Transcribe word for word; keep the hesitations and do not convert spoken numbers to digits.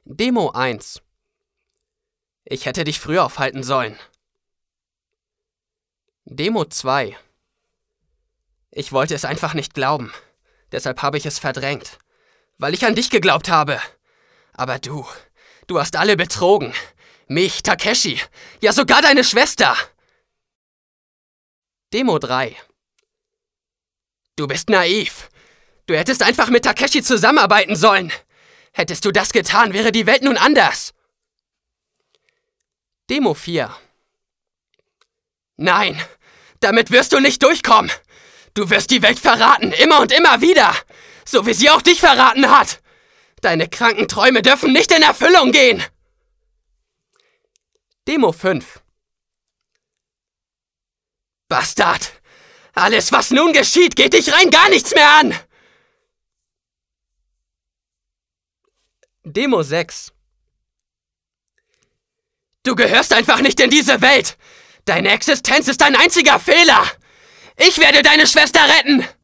Demo eins. Ich hätte dich früher aufhalten sollen. Demo zwei. Ich wollte es einfach nicht glauben. Deshalb habe ich es verdrängt. Weil ich an dich geglaubt habe. Aber du, du hast alle betrogen. Mich, Takeshi, ja sogar deine Schwester. Demo drei. Du bist naiv. Du hättest einfach mit Takeshi zusammenarbeiten sollen. Hättest du das getan, wäre die Welt nun anders. Demo vier. Nein, damit wirst du nicht durchkommen. Du wirst die Welt verraten, immer und immer wieder. So wie sie auch dich verraten hat. Deine kranken Träume dürfen nicht in Erfüllung gehen. Demo fünf. Bastard! Alles, was nun geschieht, geht dich rein gar nichts mehr an! Demo sechs. Du gehörst einfach nicht in diese Welt! Deine Existenz ist dein einziger Fehler! Ich werde deine Schwester retten!